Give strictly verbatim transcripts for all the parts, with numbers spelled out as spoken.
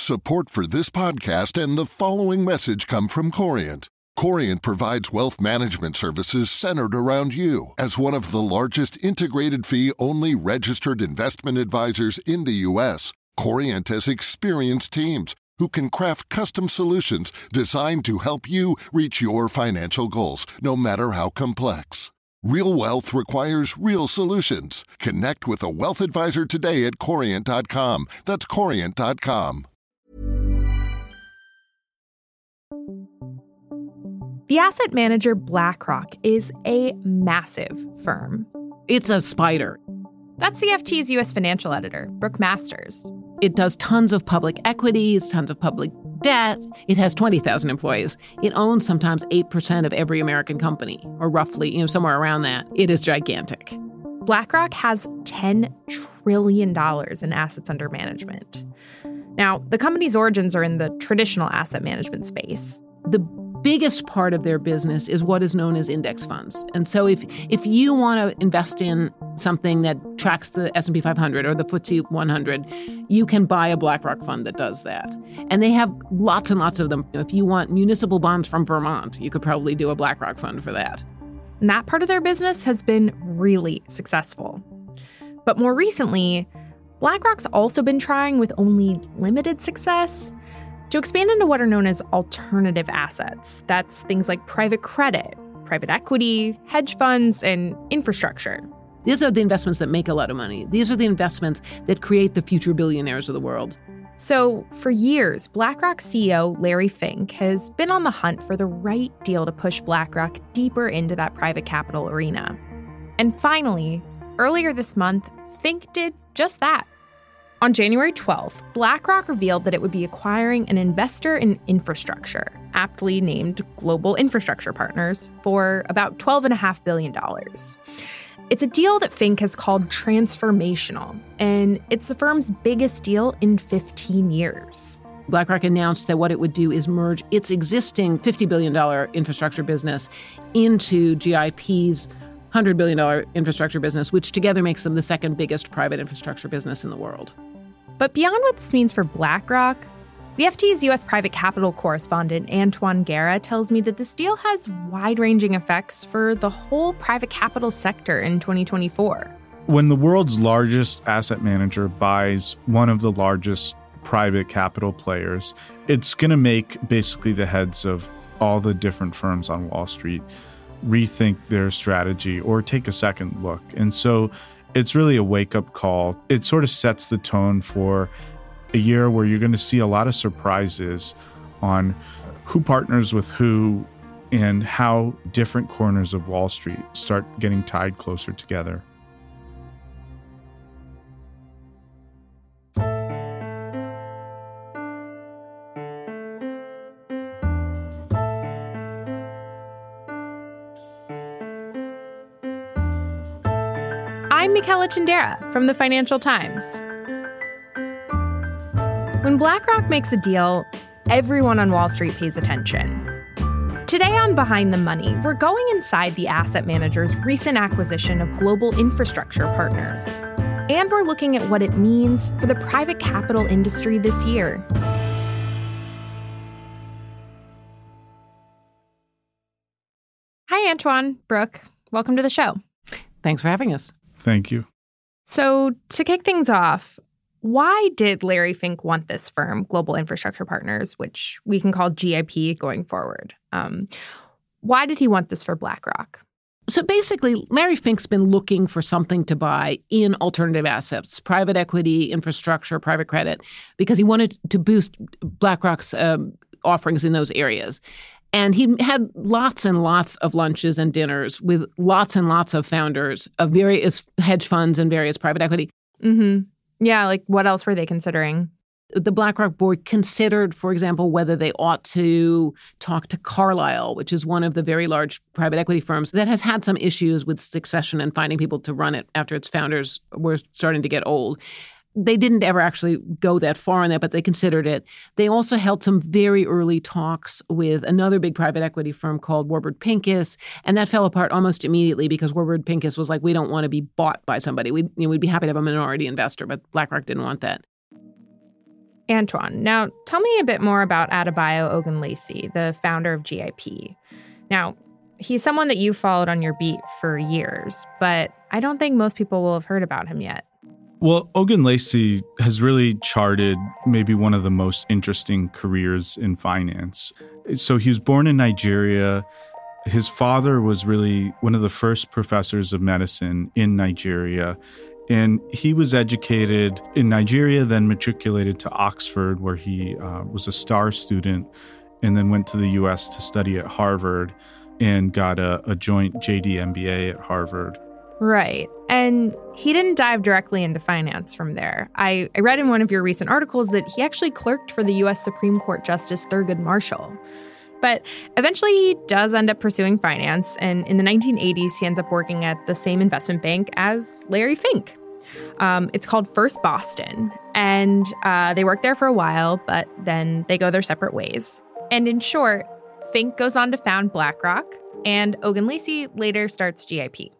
Support for this podcast and the following message come from Corient. Corient provides wealth management services centered around you. As one of the largest integrated fee-only registered investment advisors in the U S, Corient has experienced teams who can craft custom solutions designed to help you reach your financial goals, no matter how complex. Real wealth requires real solutions. Connect with a wealth advisor today at corient dot com. That's corient dot com. The asset manager BlackRock is a massive firm. It's a spider. That's the F T's U S financial editor, Brooke Masters. It does tons of public equities, tons of public debt. It has twenty thousand employees. It owns sometimes eight percent of every American company, or roughly, you know, somewhere around that. It is gigantic. BlackRock has ten trillion dollars in assets under management. Now, the company's origins are in the traditional asset management space. The biggest part of their business is what is known as index funds. And so if if you want to invest in something that tracks the S and P five hundred or the F T S E one hundred, you can buy a BlackRock fund that does that. And they have lots and lots of them. If you want municipal bonds from Vermont, you could probably do a BlackRock fund for that. And that part of their business has been really successful. But more recently, BlackRock's also been trying, with only limited success, to expand into what are known as alternative assets. That's things like private credit, private equity, hedge funds, and infrastructure. These are the investments that make a lot of money. These are the investments that create the future billionaires of the world. So for years, BlackRock C E O Larry Fink has been on the hunt for the right deal to push BlackRock deeper into that private capital arena. And finally, earlier this month, Fink did just that. On January twelfth, BlackRock revealed that it would be acquiring an investor in infrastructure, aptly named Global Infrastructure Partners, for about twelve point five billion dollars. It's a deal that Fink has called transformational, and it's the firm's biggest deal in fifteen years. BlackRock announced that what it would do is merge its existing fifty billion dollars infrastructure business into G I P's one hundred billion dollars infrastructure business, which together makes them the second biggest private infrastructure business in the world. But beyond what this means for BlackRock, the F T's U S private capital correspondent Antoine Guerra tells me that this deal has wide-ranging effects for the whole private capital sector in twenty twenty-four. When the world's largest asset manager buys one of the largest private capital players, it's going to make basically the heads of all the different firms on Wall Street rethink their strategy or take a second look. And so it's really a wake-up call. It sort of sets the tone for a year where you're going to see a lot of surprises on who partners with who and how different corners of Wall Street start getting tied closer together. I'm Michela Chindera from the Financial Times. When BlackRock makes a deal, everyone on Wall Street pays attention. Today on Behind the Money, we're going inside the asset manager's recent acquisition of Global Infrastructure Partners. And we're looking at what it means for the private capital industry this year. Hi, Antoine, Brooke. Welcome to the show. Thanks for having us. Thank you. So to kick things off, why did Larry Fink want this firm, Global Infrastructure Partners, which we can call G I P going forward? Um, why did he want this for BlackRock? So basically, Larry Fink's been looking for something to buy in alternative assets, private equity, infrastructure, private credit, because he wanted to boost BlackRock's um, offerings in those areas. And he had lots and lots of lunches and dinners with lots and lots of founders of various hedge funds and various private equity. Mm-hmm. Yeah, like what else were they considering? The BlackRock board considered, for example, whether they ought to talk to Carlyle, which is one of the very large private equity firms that has had some issues with succession and finding people to run it after its founders were starting to get old. They didn't ever actually go that far on that, but they considered it. They also held some very early talks with another big private equity firm called Warburg Pincus, and that fell apart almost immediately because Warburg Pincus was like, we don't want to be bought by somebody. We'd, you know, we'd be happy to have a minority investor, but BlackRock didn't want that. Antoine, now tell me a bit more about Adebayo Ogunlesi, the founder of G I P. Now, he's someone that you've followed on your beat for years, but I don't think most people will have heard about him yet. Well, Ogunlesi has really charted maybe one of the most interesting careers in finance. So he was born in Nigeria. His father was really one of the first professors of medicine in Nigeria. And he was educated in Nigeria, then matriculated to Oxford, where he uh, was a star student, and then went to the U S to study at Harvard and got a, a joint J D M B A at Harvard. Right. And he didn't dive directly into finance from there. I, I read in one of your recent articles that he actually clerked for the U S Supreme Court Justice Thurgood Marshall. But eventually he does end up pursuing finance, and in the nineteen eighties, he ends up working at the same investment bank as Larry Fink. Um, it's called First Boston, and uh, they work there for a while, but then they go their separate ways. And in short, Fink goes on to found BlackRock, and Ogunlesi later starts G I P.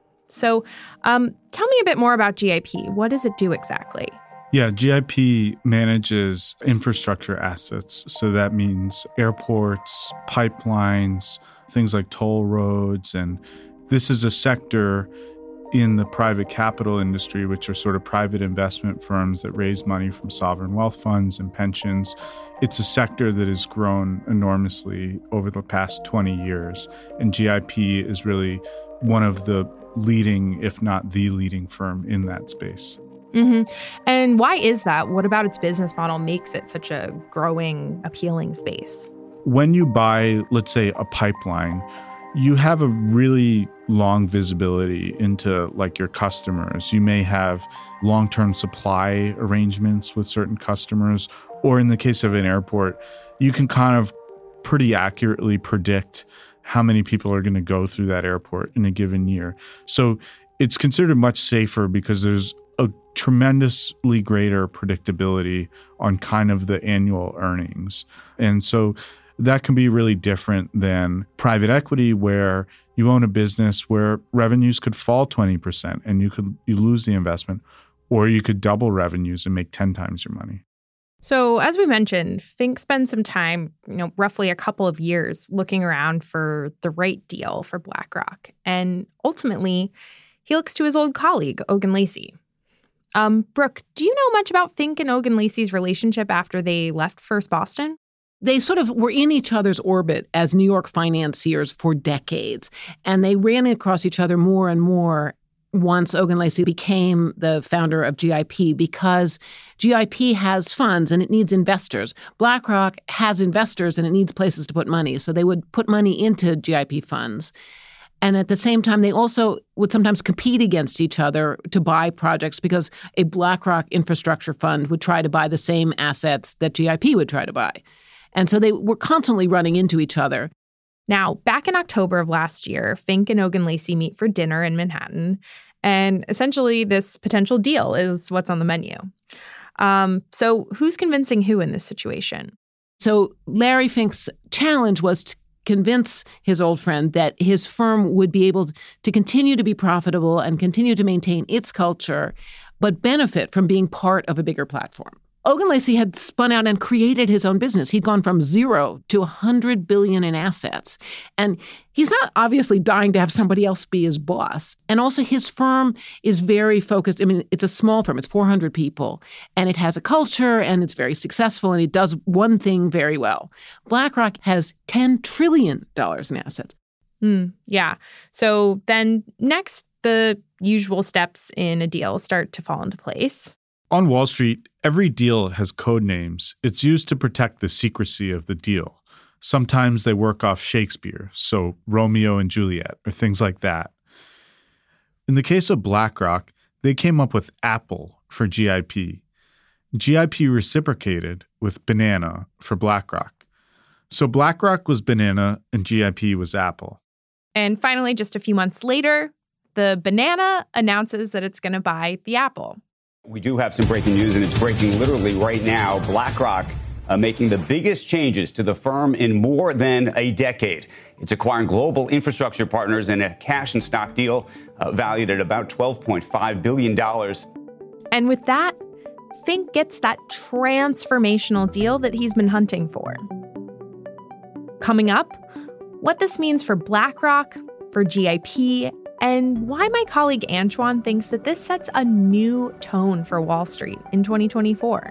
So um, tell me a bit more about G I P. What does it do exactly? Yeah, G I P manages infrastructure assets. So that means airports, pipelines, things like toll roads. And this is a sector in the private capital industry, which are sort of private investment firms that raise money from sovereign wealth funds and pensions. It's a sector that has grown enormously over the past twenty years. And G I P is really one of the leading, if not the leading firm in that space. Mm-hmm. And why is that? What about its business model makes it such a growing, appealing space? When you buy, let's say, a pipeline, you have a really long visibility into like your customers. You may have long-term supply arrangements with certain customers, or in the case of an airport, you can kind of pretty accurately predict how many people are going to go through that airport in a given year. So it's considered much safer because there's a tremendously greater predictability on kind of the annual earnings. And so that can be really different than private equity, where you own a business where revenues could fall twenty percent and you could you lose the investment, or you could double revenues and make ten times your money. So as we mentioned, Fink spends some time, you know, roughly a couple of years looking around for the right deal for BlackRock. And ultimately, he looks to his old colleague, Ogunlesi. Um, Brooke, do you know much about Fink and Ogunlesi's relationship after they left First Boston? They sort of were in each other's orbit as New York financiers for decades, and they ran across each other more and more once Ogunlesi became the founder of G I P, because G I P has funds and it needs investors. BlackRock has investors and it needs places to put money, so they would put money into G I P funds. And at the same time, they also would sometimes compete against each other to buy projects, because a BlackRock infrastructure fund would try to buy the same assets that G I P would try to buy. And so they were constantly running into each other. Now, back in October of last year, Fink and Ogunlesi meet for dinner in Manhattan. And essentially, this potential deal is what's on the menu. Um, so who's convincing who in this situation? So Larry Fink's challenge was to convince his old friend that his firm would be able to continue to be profitable and continue to maintain its culture, but benefit from being part of a bigger platform. Ogunlesi had spun out and created his own business. He'd gone from zero to one hundred billion dollars in assets. And he's not obviously dying to have somebody else be his boss. And also his firm is very focused. I mean, it's a small firm. It's four hundred people. And it has a culture, and it's very successful, and it does one thing very well. BlackRock has ten trillion dollars in assets. Mm, yeah. So then next, the usual steps in a deal start to fall into place. On Wall Street, every deal has code names. It's used to protect the secrecy of the deal. Sometimes they work off Shakespeare, so Romeo and Juliet, or things like that. In the case of BlackRock, they came up with Apple for G I P. G I P reciprocated with banana for BlackRock. So BlackRock was banana and G I P was Apple. And finally, just a few months later, the banana announces that it's going to buy the apple. We do have some breaking news, and it's breaking literally right now. BlackRock uh, making the biggest changes to the firm in more than a decade. It's acquiring global infrastructure partners in a cash and stock deal uh, valued at about twelve point five billion dollars. And with that, Fink gets that transformational deal that he's been hunting for. Coming up, what this means for BlackRock, for G I P, and why my colleague Antoine thinks that this sets a new tone for Wall Street in twenty twenty-four.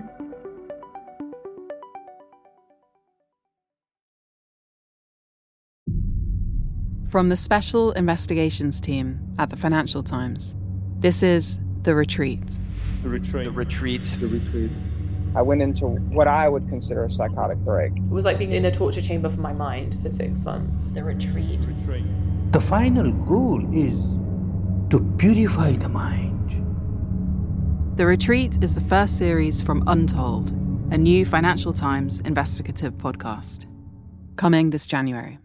From the Special Investigations Team at the Financial Times, this is The Retreat. The Retreat. The Retreat. The Retreat. I went into what I would consider a psychotic break. It was like being in a torture chamber for my mind for six months. The Retreat. Retreat. The final goal is to purify the mind. The Retreat is the first series from Untold, a new Financial Times investigative podcast. Coming this January.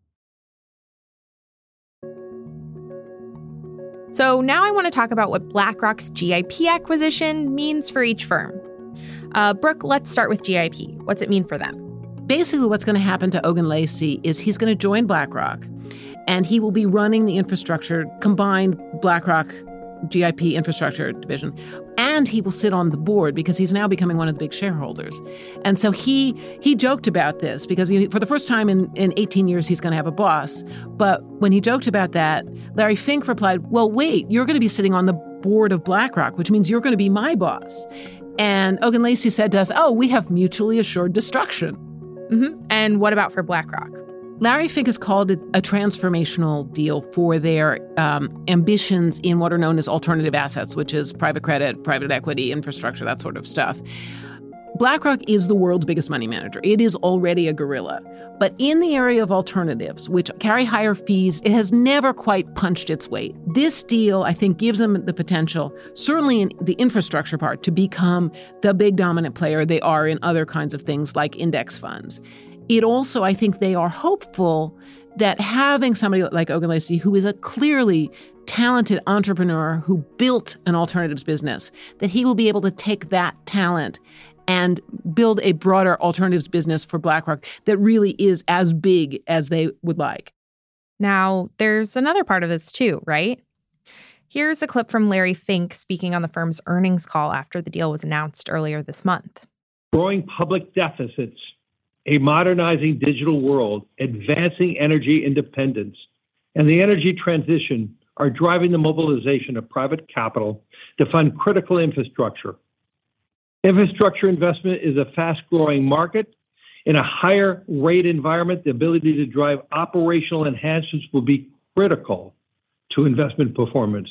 So now I want to talk about what BlackRock's G I P acquisition means for each firm. Uh, Brooke, let's start with G I P. What's it mean for them? Basically, what's going to happen to Ogun Lacey is he's going to join BlackRock, and he will be running the infrastructure, combined BlackRock G I P infrastructure division, and he will sit on the board because he's now becoming one of the big shareholders. And so he he joked about this because he, for the first time in, in eighteen years, he's going to have a boss. But when he joked about that, Larry Fink replied, well, wait, you're going to be sitting on the board of BlackRock, which means you're going to be my boss. And Ogun Lacey said to us, oh, we have mutually assured destruction. Mm-hmm. And what about for BlackRock? Larry Fink has called it a transformational deal for their um, ambitions in what are known as alternative assets, which is private credit, private equity, infrastructure, that sort of stuff. BlackRock is the world's biggest money manager. It is already a gorilla. But in the area of alternatives, which carry higher fees, it has never quite punched its weight. This deal, I think, gives them the potential, certainly in the infrastructure part, to become the big dominant player they are in other kinds of things like index funds. It also, I think they are hopeful that having somebody like Ogun Lacey, who is a clearly talented entrepreneur who built an alternatives business, that he will be able to take that talent and build a broader alternatives business for BlackRock that really is as big as they would like. Now, there's another part of this too, right? Here's a clip from Larry Fink speaking on the firm's earnings call after the deal was announced earlier this month. Growing public deficits, a modernizing digital world, advancing energy independence, and the energy transition are driving the mobilization of private capital to fund critical infrastructure. Infrastructure investment is a fast-growing market. In a higher rate environment, the ability to drive operational enhancements will be critical to investment performance.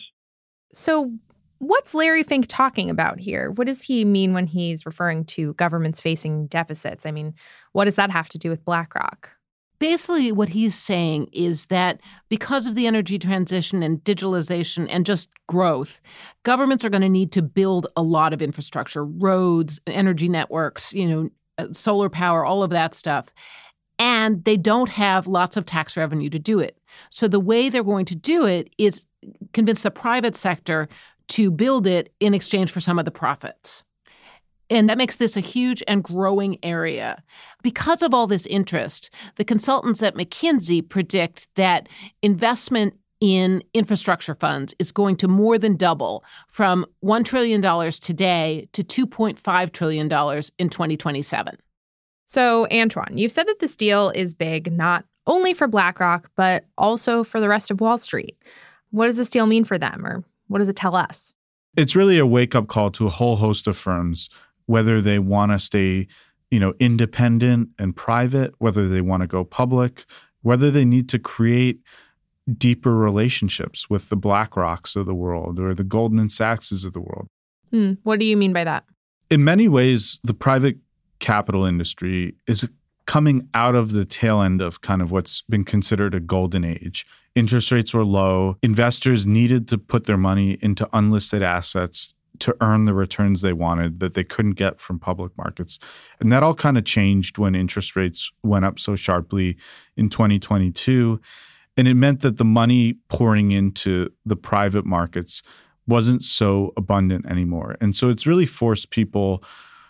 So what's Larry Fink talking about here? What does he mean when he's referring to governments facing deficits? I mean, what does that have to do with BlackRock? Basically, what he's saying is that because of the energy transition and digitalization and just growth, governments are going to need to build a lot of infrastructure, roads, energy networks, you know, solar power, all of that stuff. And they don't have lots of tax revenue to do it. So the way they're going to do it is convince the private sector to build it in exchange for some of the profits. And that makes this a huge and growing area. Because of all this interest, the consultants at McKinsey predict that investment in infrastructure funds is going to more than double from one trillion dollars today to two point five trillion dollars in twenty twenty-seven. So, Antoine, you've said that this deal is big not only for BlackRock, but also for the rest of Wall Street. What does this deal mean for them, or what does it tell us? It's really a wake-up call to a whole host of firms, whether they want to stay, you know, independent and private, whether they want to go public, whether they need to create deeper relationships with the BlackRocks of the world or the Goldman Sachses of the world. Hmm. What do you mean by that? In many ways, the private capital industry is coming out of the tail end of kind of what's been considered a golden age. Interest rates were low. Investors needed to put their money into unlisted assets to earn the returns they wanted that they couldn't get from public markets. And that all kind of changed when interest rates went up so sharply in twenty twenty-two. And it meant that the money pouring into the private markets wasn't so abundant anymore. And so it's really forced people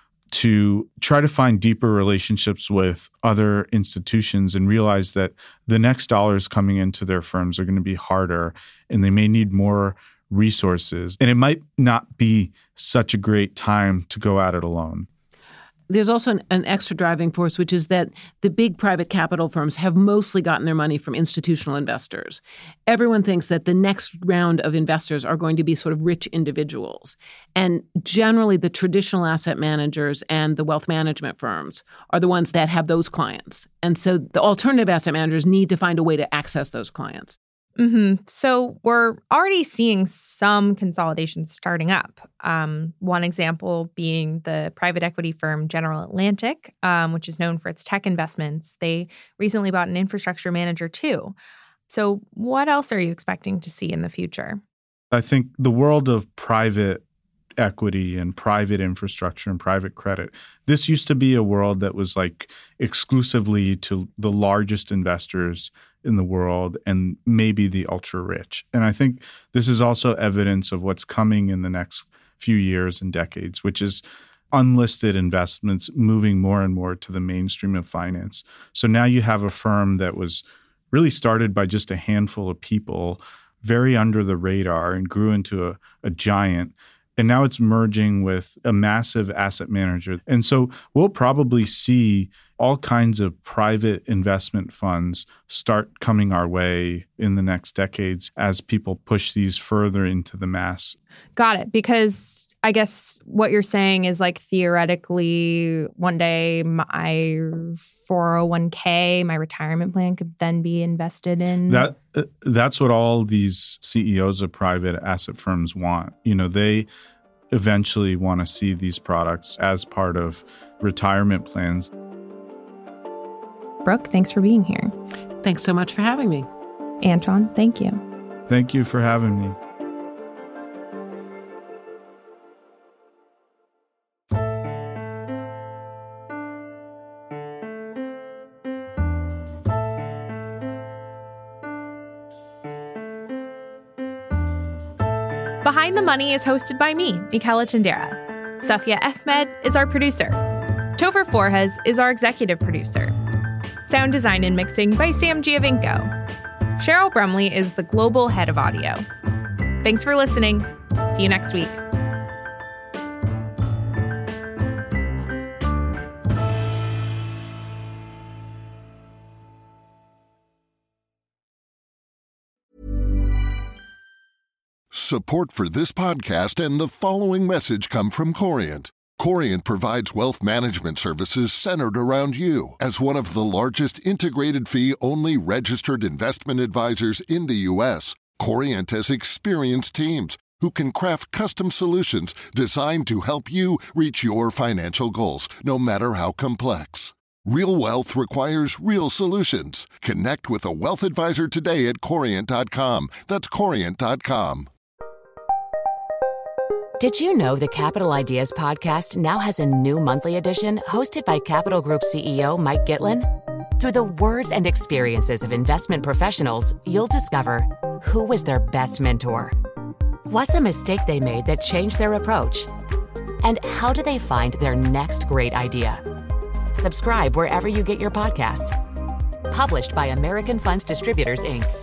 to try to find deeper relationships with other institutions and realize that the next dollars coming into their firms are going to be harder and they may need more resources. And it might not be such a great time to go at it alone. There's also an, an extra driving force, which is that the big private capital firms have mostly gotten their money from institutional investors. Everyone thinks that the next round of investors are going to be sort of rich individuals. And generally, the traditional asset managers and the wealth management firms are the ones that have those clients. And so the alternative asset managers need to find a way to access those clients. Mm-hmm. So we're already seeing some consolidation starting up. Um, one example being the private equity firm General Atlantic, um, which is known for its tech investments. They recently bought an infrastructure manager too. So what else are you expecting to see in the future? I think the world of private equity and private infrastructure and private credit, this used to be a world that was like exclusively to the largest investors in the world and maybe the ultra rich. And I think this is also evidence of what's coming in the next few years and decades, which is unlisted investments moving more and more to the mainstream of finance. So now you have a firm that was really started by just a handful of people, very under the radar, and grew into a, a giant. And now it's merging with a massive asset manager. And so we'll probably see all kinds of private investment funds start coming our way in the next decades as people push these further into the mass. Got it. Because I guess what you're saying is like theoretically one day my four oh one k, my retirement plan could then be invested in. That uh, that's what all these C E Os of private asset firms want. You know, they eventually want to see these products as part of retirement plans. Brooke, thanks for being here. Thanks so much for having me. Anton, thank you. Thank you for having me. Behind the Money is hosted by me, Michaela Tindera. Safia Ahmed is our producer. Topher Forhecz is our executive producer. Sound design and mixing by Sam Giovinco. Cheryl Brumley is the global head of audio. Thanks for listening. See you next week. Support for this podcast and the following message come from Corient. Corient provides wealth management services centered around you. As one of the largest integrated fee-only registered investment advisors in the U S, Corient has experienced teams who can craft custom solutions designed to help you reach your financial goals, no matter how complex. Real wealth requires real solutions. Connect with a wealth advisor today at corient dot com. That's corient dot com. Did you know the Capital Ideas podcast now has a new monthly edition hosted by Capital Group C E O Mike Gitlin? Through the words and experiences of investment professionals, you'll discover who was their best mentor, what's a mistake they made that changed their approach, and how do they find their next great idea. Subscribe wherever you get your podcasts. Published by American Funds Distributors, Incorporated.